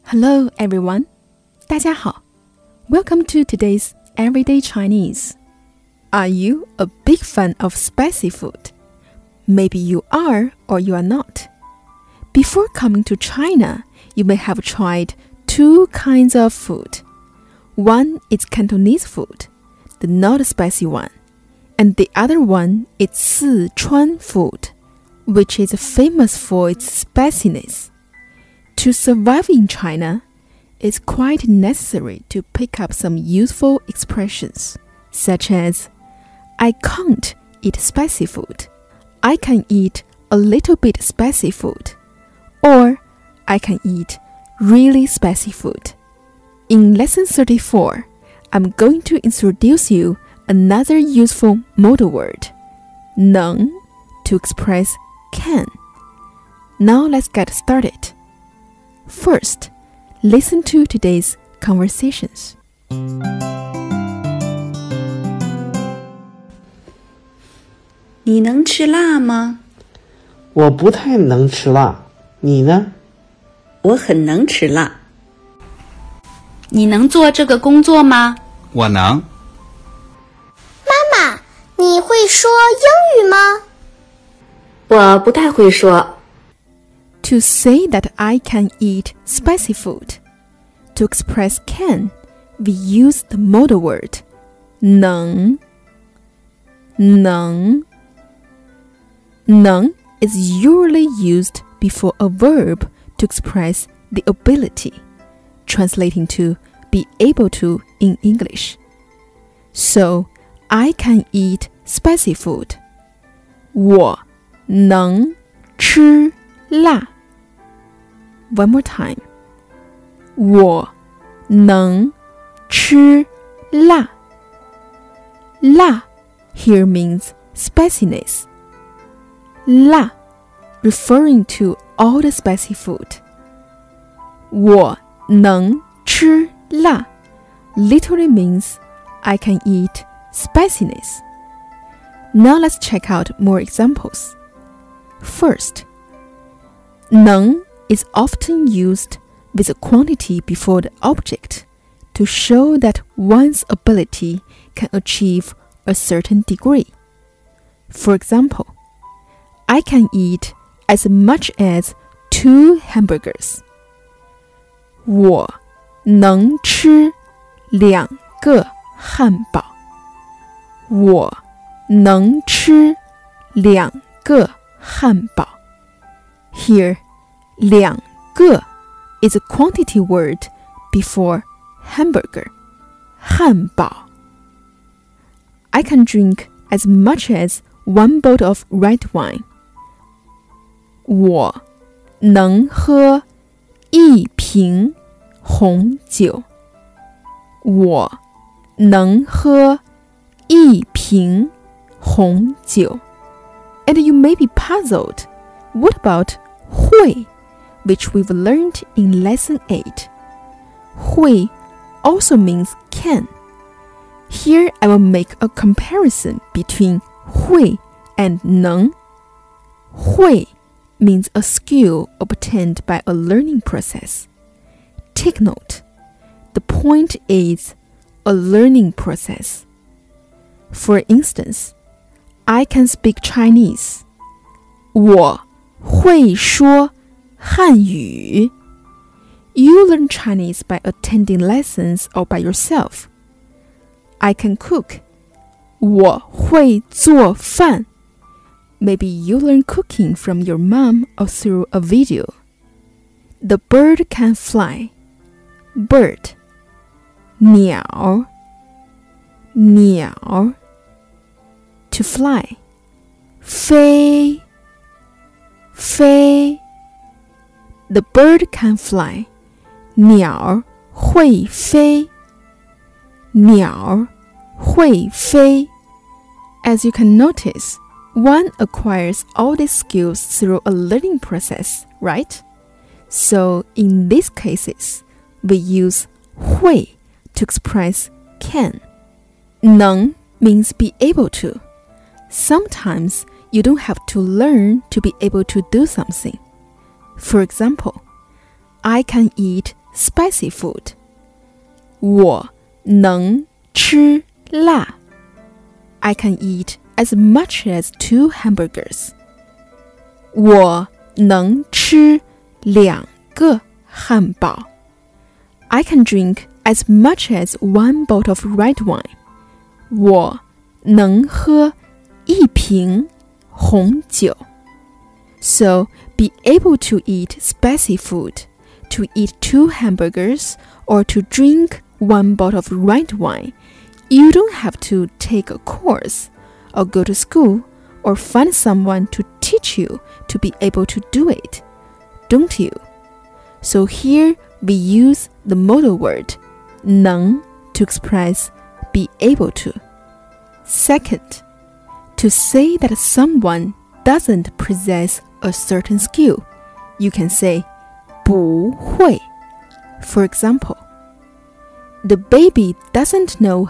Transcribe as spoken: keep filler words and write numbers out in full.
Hello everyone, 大家好. Welcome to today's Everyday Chinese. Are you a big fan of spicy food? Maybe you are or you are not. Before coming to China, you may have tried two kinds of food. One is Cantonese food, the not spicy one, and the other one is Sichuan food, which is famous for its spiciness. To survive in China, it's quite necessary to pick up some useful expressions, such as I can't eat spicy food, I can eat a little bit spicy food, or I can eat really spicy food. In lesson thirty-four, I'm going to introduce you another useful modal word, 能, to express can. Now let's get started. First, listen to today's conversations. 你能吃辣吗？ 我不太能吃辣，你呢？ 我很能吃辣。你能做这个工作吗？ 我能。 妈妈，你会说英语吗？ 我不太会说。 To say that I can eat spicy food. To express can, we use the modal word 能. 能. 能 is usually used before a verb to express the ability, translating to be able to in English. So, I can eat spicy food. 我能吃辣. One more time. 我能吃辣. 辣 here means spiciness. 辣 referring to all the spicy food. 我能吃辣 literally means I can eat spiciness. Now let's check out more examples. First, 能 is often used with a quantity before the object to show that one's ability can achieve a certain degree. For example, I can eat as much as two hamburgers. 我能吃两个汉堡. 我能吃两个汉堡. Here, 两个 is a quantity word before hamburger, 汉堡. I can drink as much as one bottle of red wine. 我能喝一瓶红酒. 我能喝一瓶红酒. And you may be puzzled. What about 会, which we've learned in lesson eight? 会 also means can. Here I will make a comparison between 会 and 能. 会 means a skill obtained by a learning process. Take note, the point is a learning process. For instance, I can speak Chinese. 我会说汉语. You learn Chinese by attending lessons or by yourself. I can cook. 我会做饭. Maybe you learn cooking from your mom or through a video. The bird can fly. Bird. 鸟. 鸟. To fly. 飞. 飞. The bird can fly. 鸟会飞. 鸟会飞. As you can notice, one acquires all these skills through a learning process, right? So in these cases, we use 会 to express can. 能 means be able to. Sometimes you don't have to learn to be able to do something. For example, I can eat spicy food. 我能吃辣 I can eat as much as two hamburgers. 我能吃两个汉堡 I can drink as much as one bottle of red wine. 我能喝一瓶红酒 So, be able to eat spicy food, to eat two hamburgers, or to drink one bottle of red wine. You don't have to take a course, or go to school, or find someone to teach you to be able to do it, don't you? So here we use the modal word 能 to express be able to. Second, to say that someone doesn't possess a certain skill, you can say 不会. For example, the baby doesn't know